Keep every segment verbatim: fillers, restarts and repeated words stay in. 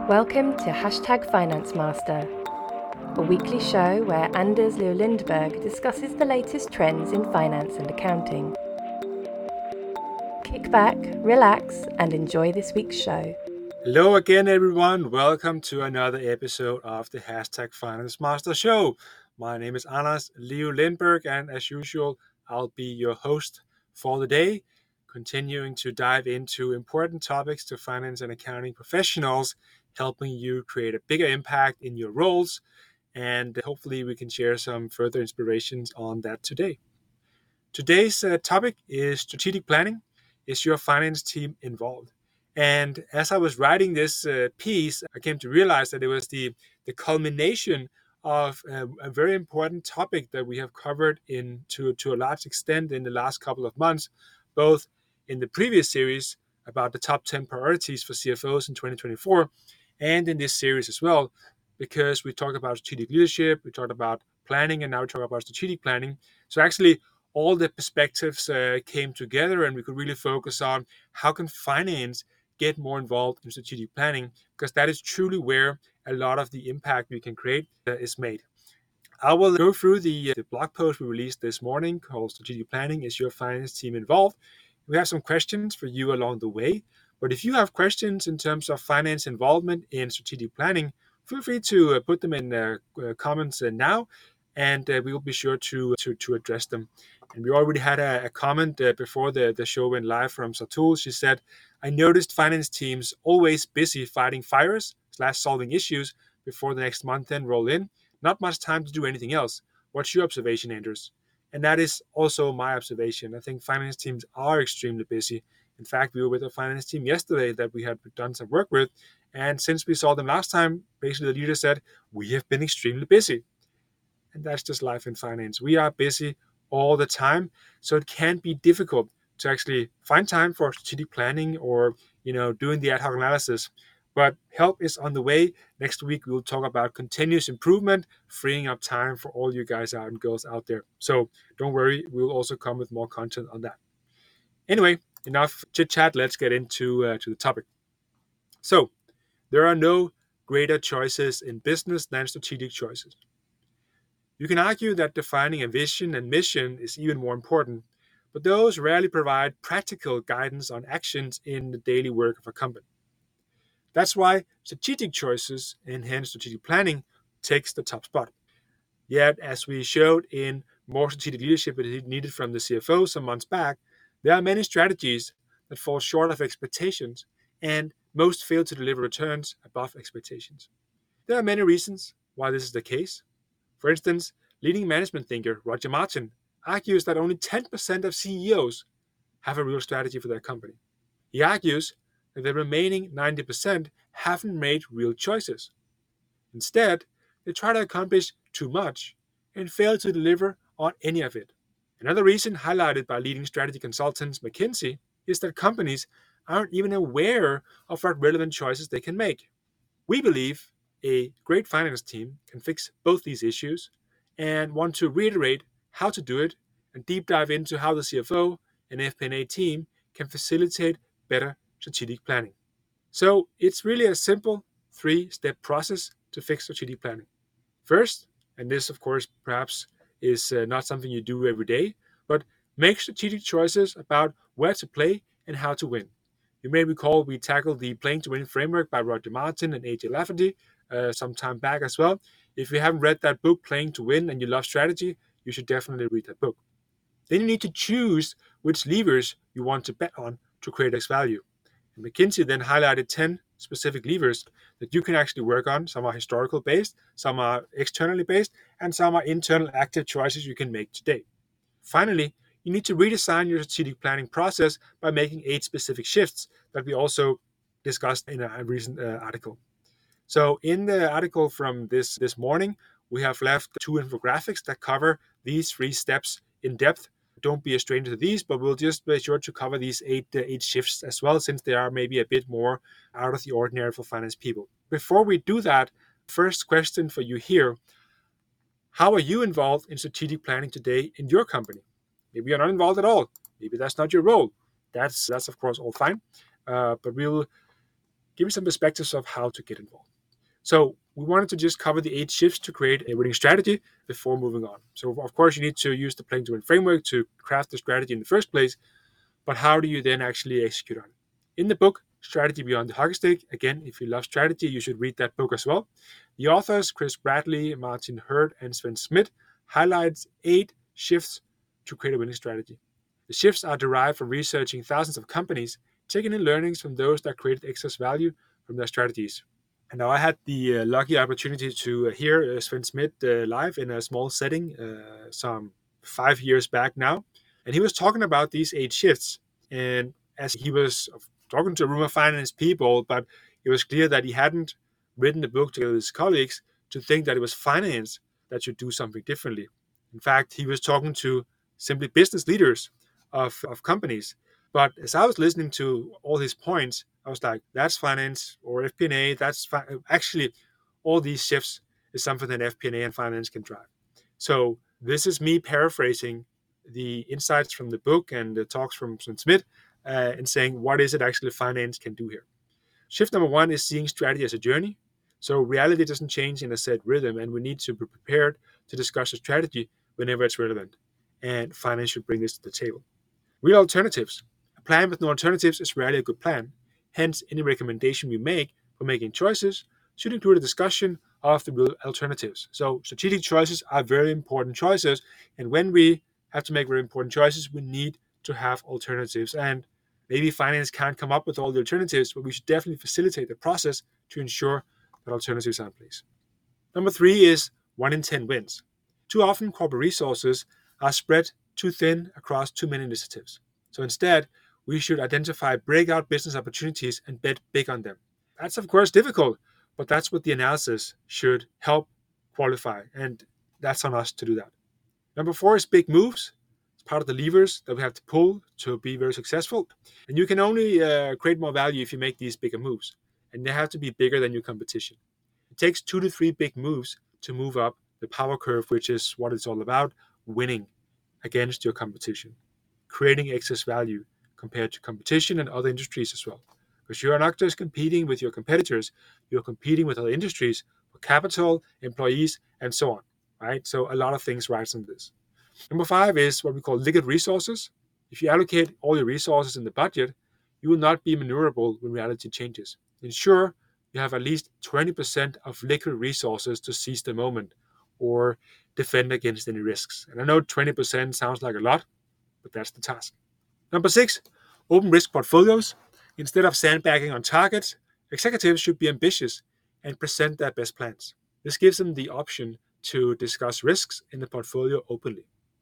Welcome to Hashtag Finance Master, a weekly show where Anders Leo Lindberg discusses the latest trends in finance and accounting. Kick back, relax, and enjoy this week's show. Hello again, everyone. Welcome to another episode of the Hashtag Finance Master Show. My name is Anders Leo Lindberg, and as usual, I'll be your host for the day, continuing to dive into important topics to finance and accounting professionals, helping you create a bigger impact in your roles, and hopefully we can share some further inspirations on that today. Today's uh, topic is strategic planning. Is your finance team involved? And as I was writing this uh, piece, I came to realize that it was the, the culmination of uh, a very important topic that we have covered in to, to a large extent in the last couple of months, both in the previous series about the top ten priorities for C F Os in twenty twenty-four, and in this series as well, because we talked about strategic leadership, we talked about planning, and now we talk about strategic planning. So actually, all the perspectives uh, came together, and we could really focus on how can finance get more involved in strategic planning, because that is truly where a lot of the impact we can create uh, is made. I will go through the, uh, the blog post we released this morning called Strategic Planning. Is your finance team involved? We have some questions for you along the way. But if you have questions in terms of finance involvement in strategic planning, feel free to uh, put them in the uh, comments uh, now, and uh, we will be sure to, to, to address them. And we already had a, a comment uh, before the, the show went live from Satul. She said, I noticed finance teams always busy fighting fires slash solving issues before the next month end roll in. Not much time to do anything else. What's your observation, Anders? And that is also my observation. I think finance teams are extremely busy. In fact, we were with a finance team yesterday that we had done some work with. And since we saw them last time, basically the leader said, we have been extremely busy. And that's just life in finance. We are busy all the time. So it can be difficult to actually find time for strategic planning or, you know, doing the ad hoc analysis. But help is on the way. Next week, we'll talk about continuous improvement, freeing up time for all you guys out and girls out there. So don't worry, we'll also come with more content on that. Anyway, enough chit chat. Let's get into uh, to the topic. So there are no greater choices in business than strategic choices. You can argue that defining a vision and mission is even more important, but those rarely provide practical guidance on actions in the daily work of a company. That's why strategic choices and hence strategic planning takes the top spot. Yet, as we showed in more strategic leadership needed from the C F O some months back, there are many strategies that fall short of expectations, and most fail to deliver returns above expectations. There are many reasons why this is the case. For instance, leading management thinker Roger Martin argues that only ten percent of C E Os have a real strategy for their company. He argues that the remaining ninety percent haven't made real choices. Instead, they try to accomplish too much and fail to deliver on any of it. Another reason highlighted by leading strategy consultants McKinsey is that companies aren't even aware of what relevant choices they can make. We believe a great finance team can fix both these issues and want to reiterate how to do it and deep dive into how the C F O and F P and A team can facilitate better strategic planning. So it's really a simple three-step process to fix strategic planning. First, and this of course perhaps is uh, not something you do every day, but make strategic choices about where to play and how to win. You may recall we tackled the Playing to Win framework by Roger Martin and A J Lafferty uh, some time back as well. If you haven't read that book, Playing to Win, and you love strategy, you should definitely read that book. Then you need to choose which levers you want to bet on to create X value. And McKinsey then highlighted ten specific levers that you can actually work on. Some are historical based, some are externally based, and some are internal active choices you can make today. Finally, you need to redesign your strategic planning process by making eight specific shifts that we also discussed in a recent uh, article. So in the article from this, this morning, we have left two infographics that cover these three steps in depth. Don't be a stranger to these, but we'll just be sure to cover these eight, uh, eight shifts as well, since they are maybe a bit more out of the ordinary for finance people. Before we do that, first question for you here. How are you involved in strategic planning today in your company? Maybe you're not involved at all. Maybe that's not your role. That's, that's of course, all fine. Uh, but we'll give you some perspectives of how to get involved. So we wanted to just cover the eight shifts to create a winning strategy before moving on. So of course you need to use the Playing to Win framework to craft the strategy in the first place, but how do you then actually execute on it? In the book, Strategy Beyond the Hockey Stick, again, if you love strategy, you should read that book as well. The authors, Chris Bradley, Martin Hurt, and Sven Smith, highlights eight shifts to create a winning strategy. The shifts are derived from researching thousands of companies, taking in learnings from those that created excess value from their strategies. And now I had the uh, lucky opportunity to uh, hear uh, Sven Smith uh, live in a small setting uh, some five years back now. And he was talking about these eight shifts. And as he was talking to a room of finance people, but it was clear that he hadn't written the book together with his colleagues to think that it was finance that should do something differently. In fact, he was talking to simply business leaders of, of companies. But as I was listening to all his points, I was like, that's finance or F P and A. That's fi- actually all these shifts is something that F P and A and finance can drive. So this is me paraphrasing the insights from the book and the talks from Sven Smith uh, and saying, what is it actually finance can do here? Shift number one is seeing strategy as a journey. So reality doesn't change in a set rhythm, and we need to be prepared to discuss a strategy whenever it's relevant. And finance should bring this to the table. Real alternatives. A plan with no alternatives is rarely a good plan. Hence, any recommendation we make for making choices should include a discussion of the real alternatives. So strategic choices are very important choices, and when we have to make very important choices, we need to have alternatives. And maybe finance can't come up with all the alternatives, but we should definitely facilitate the process to ensure that alternatives are in place. Number three is one in ten wins. Too often, corporate resources are spread too thin across too many initiatives. So instead, we should identify breakout business opportunities and bet big on them. That's, of course, difficult, but that's what the analysis should help qualify, and that's on us to do that. Number four is big moves. It's part of the levers that we have to pull to be very successful. And you can only uh, create more value if you make these bigger moves, and they have to be bigger than your competition. It takes two to three big moves to move up the power curve, which is what it's all about, winning against your competition, creating excess value compared to competition and other industries as well. Because you are not just competing with your competitors, you're competing with other industries for capital, employees, and so on, right? So a lot of things rise on this. Number five is what we call liquid resources. If you allocate all your resources in the budget, you will not be maneuverable when reality changes. Ensure you have at least twenty percent of liquid resources to seize the moment or defend against any risks. And I know twenty percent sounds like a lot, but that's the task. Number six, open risk portfolios. Instead of sandbagging on targets, executives should be ambitious and present their best plans. This gives them the option to discuss risks in the portfolio openly.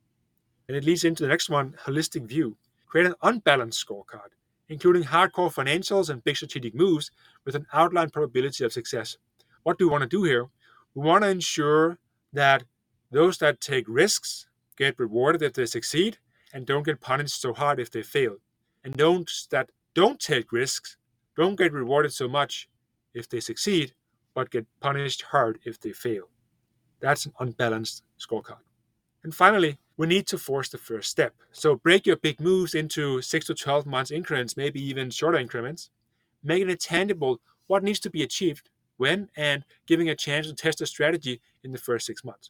And it leads into the next one, holistic view. Create an unbalanced scorecard, including hardcore financials and big strategic moves with an outlined probability of success. What do we want to do here? We want to ensure that those that take risks get rewarded if they succeed and don't get punished so hard if they fail. And those that don't take risks don't get rewarded so much if they succeed, but get punished hard if they fail. That's an unbalanced scorecard. And finally, we need to force the first step. So break your big moves into six to twelve months increments, maybe even shorter increments, making it tangible what needs to be achieved when, and giving a chance to test a strategy in the first six months.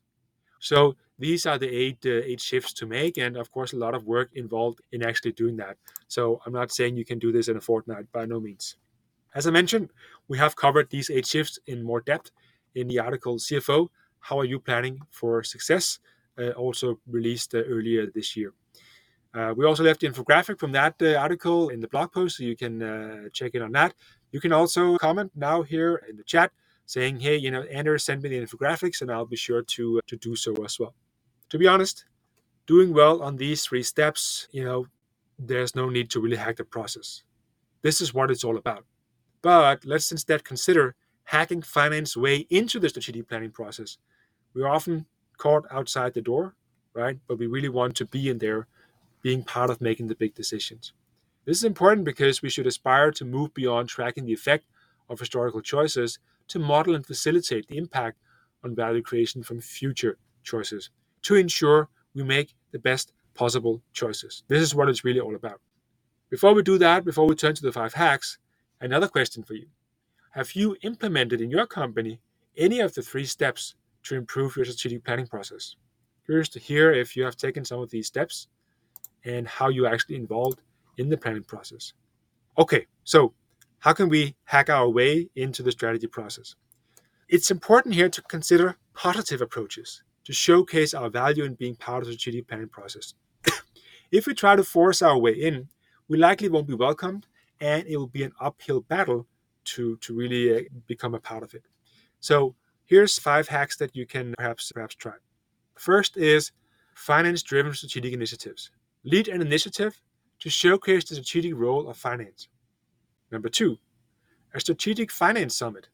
So these are the eight uh, eight shifts to make, and of course a lot of work involved in actually doing that. So I'm not saying you can do this in a fortnight, by no means. As I mentioned, we have covered these eight shifts in more depth in the article C F O, How Are You Planning for Success? Uh, also released uh, earlier this year. Uh, we also left the infographic from that uh, article in the blog post, so you can uh, check in on that. You can also comment now here in the chat saying, hey, you know, Anders, send me the infographics, and I'll be sure to, uh, to do so as well. To be honest, doing well on these three steps, you know, there's no need to really hack the process. This is what it's all about. But let's instead consider hacking finance way into the strategic planning process. We're often caught outside the door, right? But we really want to be in there, being part of making the big decisions. This is important because we should aspire to move beyond tracking the effect of historical choices to model and facilitate the impact on value creation from future choices to ensure we make the best possible choices. This is what it's really all about. Before we do that, before we turn to the five hacks, another question for you. Have you implemented in your company any of the three steps to improve your strategic planning process? Curious to hear if you have taken some of these steps and how you actually involved in the planning process. Okay, so how can we hack our way into the strategy process? It's important here to consider positive approaches to showcase our value in being part of the strategic planning process. If we try to force our way in, we likely won't be welcomed, and it will be an uphill battle to, to really uh, become a part of it. So here's five hacks that you can perhaps perhaps try. First is finance-driven strategic initiatives. Lead an initiative to showcase the strategic role of finance. Number two, a strategic finance summit.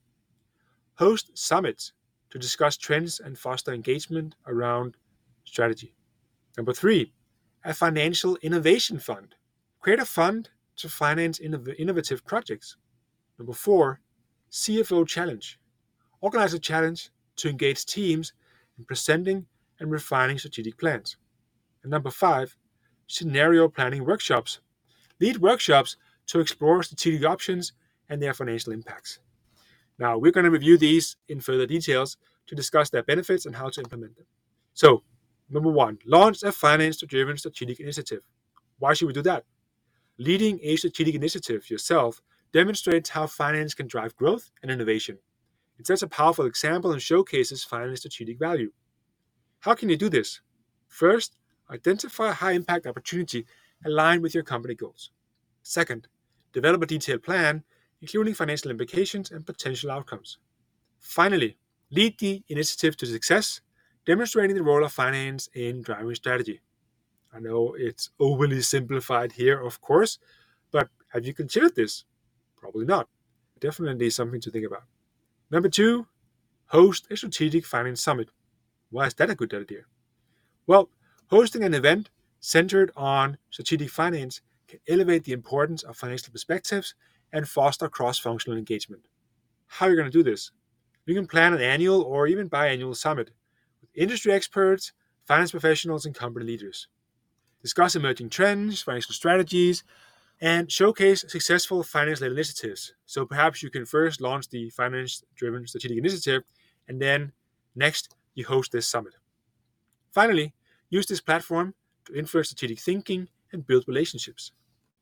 Host summits to discuss trends and foster engagement around strategy. Number three, a financial innovation fund. Create a fund to finance innov- innovative projects. Number four, C F O challenge. Organize a challenge to engage teams in presenting and refining strategic plans. And number five, scenario planning workshops. Lead workshops to explore strategic options and their financial impacts. Now, we're going to review these in further details to discuss their benefits and how to implement them. So, number one, launch a finance-driven strategic initiative. Why should we do that? Leading a strategic initiative yourself demonstrates how finance can drive growth and innovation. It sets a powerful example and showcases finance strategic value. How can you do this? First, identify a high-impact opportunity aligned with your company goals. Second, develop a detailed plan, including financial implications and potential outcomes. Finally, lead the initiative to success, demonstrating the role of finance in driving strategy. I know it's overly simplified here, of course, but have you considered this? Probably not. Definitely something to think about. Number two, host a strategic finance summit. Why is that a good idea? Well, hosting an event centered on strategic finance can elevate the importance of financial perspectives and foster cross-functional engagement. How are you going to do this? You can plan an annual or even biannual summit with industry experts, finance professionals, and company leaders. Discuss emerging trends, financial strategies, and showcase successful finance-led initiatives. So perhaps you can first launch the finance-driven strategic initiative, and then next you host this summit. Finally, use this platform to influence strategic thinking and build relationships.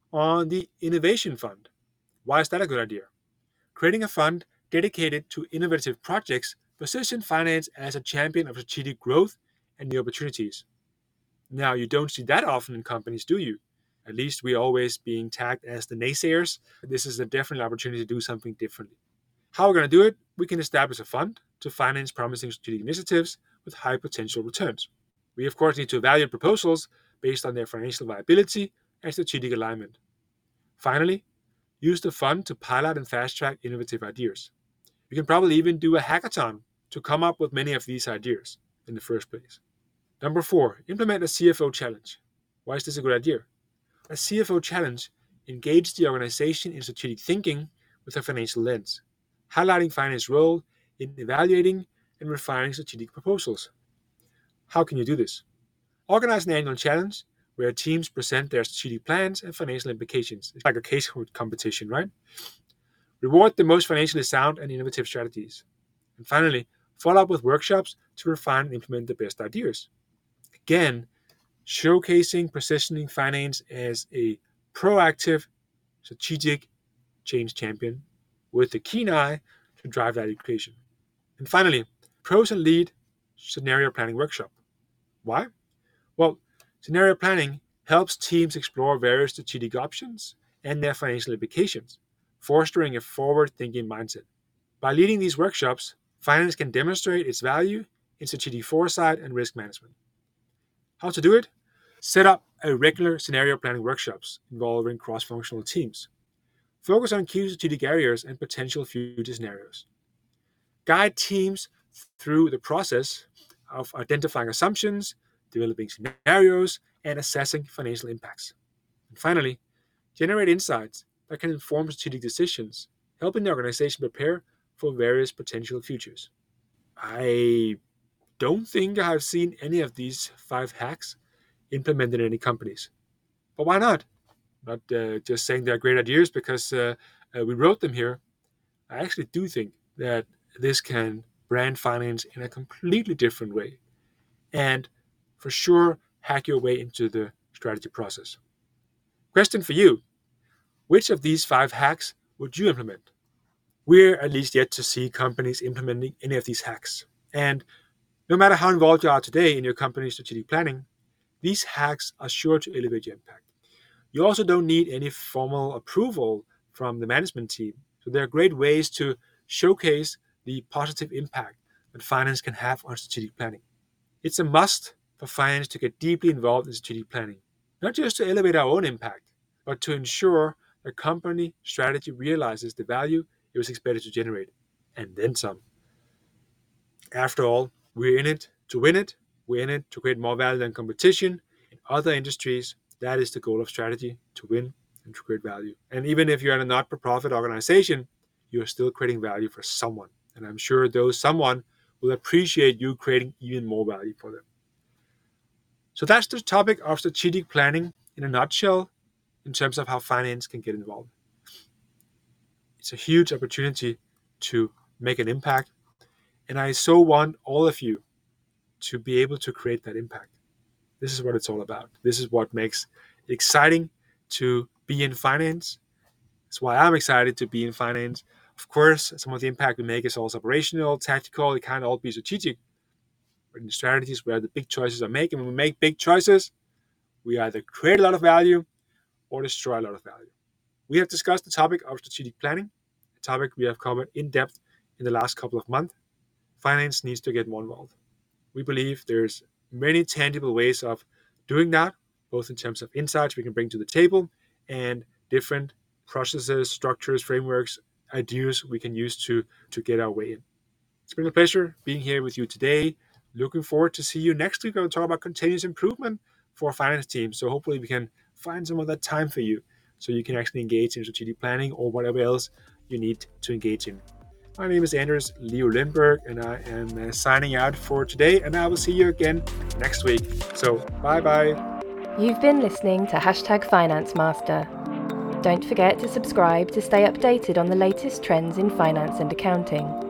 On the Innovation Fund, why is that a good idea? Creating a fund dedicated to innovative projects positions finance as a champion of strategic growth and new opportunities. Now, you don't see that often in companies, do you? At least we're always being tagged as the naysayers. This is a definite opportunity to do something differently. How we're going to do it? We can establish a fund to finance promising strategic initiatives with high potential returns. We, of course, need to evaluate proposals based on their financial viability and strategic alignment. Finally, use the fund to pilot and fast-track innovative ideas. You can probably even do a hackathon to come up with many of these ideas in the first place. Number four, implement a C F O challenge. Why is this a good idea? A C F O challenge engages the organization in strategic thinking with a financial lens, highlighting finance's role in evaluating and refining strategic proposals. How can you do this? Organize an annual challenge where teams present their strategic plans and financial implications. It's like a case competition, right? Reward the most financially sound and innovative strategies. And finally, follow up with workshops to refine and implement the best ideas. Again, showcasing positioning finance as a proactive, strategic change champion with a keen eye to drive value creation. And finally, pros and lead scenario planning workshop. Why? Well, scenario planning helps teams explore various strategic options and their financial implications, fostering a forward-thinking mindset. By leading these workshops, finance can demonstrate its value in strategic foresight and risk management. How to do it? Set up a regular scenario planning workshops involving cross-functional teams. Focus on key strategic areas and potential future scenarios. Guide teams through the process of identifying assumptions, developing scenarios, and assessing financial impacts. And finally, generate insights that can inform strategic decisions, helping the organization prepare for various potential futures. I don't think I've seen any of these five hacks implemented in any companies. But why not? Not uh, just saying they're great ideas because uh, uh, we wrote them here. I actually do think that this can brand finance in a completely different way and for sure hack your way into the strategy process. Question for you: which of these five hacks would you implement? We're at least yet to see companies implementing any of these hacks. And no matter how involved you are today in your company's strategic planning, these hacks are sure to elevate your impact. You also don't need any formal approval from the management team. So there are great ways to showcase the positive impact that finance can have on strategic planning. It's a must for finance to get deeply involved in strategic planning, not just to elevate our own impact, but to ensure the company strategy realizes the value it was expected to generate, and then some. After all, we're in it to win it. We're in it to create more value than competition in other industries. That is the goal of strategy, to win and to create value. And even if you're in a not-for-profit organization, you're still creating value for someone. And I'm sure those someone will appreciate you creating even more value for them. So that's the topic of strategic planning in a nutshell in terms of how finance can get involved. It's a huge opportunity to make an impact. And I so want all of you to be able to create that impact. This is what it's all about. This is what makes it exciting to be in finance. That's why I'm excited to be in finance. Of course, some of the impact we make is also operational, tactical. It can't all be strategic. But in the strategies where the big choices are made, and when we make big choices, we either create a lot of value or destroy a lot of value. We have discussed the topic of strategic planning, a topic we have covered in depth in the last couple of months. Finance needs to get more involved. We believe there's many tangible ways of doing that, both in terms of insights we can bring to the table and different processes, structures, frameworks, ideas we can use to, to get our way in. It's been a pleasure being here with you today. Looking forward to see you next week. I'll talk about continuous improvement for our finance team. So hopefully we can find some of that time for you so you can actually engage in strategic planning or whatever else you need to engage in. My name is Anders Leo Lindberg, and I am uh, signing out for today, and I will see you again next week. So, bye-bye. You've been listening to Hashtag Finance Master. Don't forget to subscribe to stay updated on the latest trends in finance and accounting.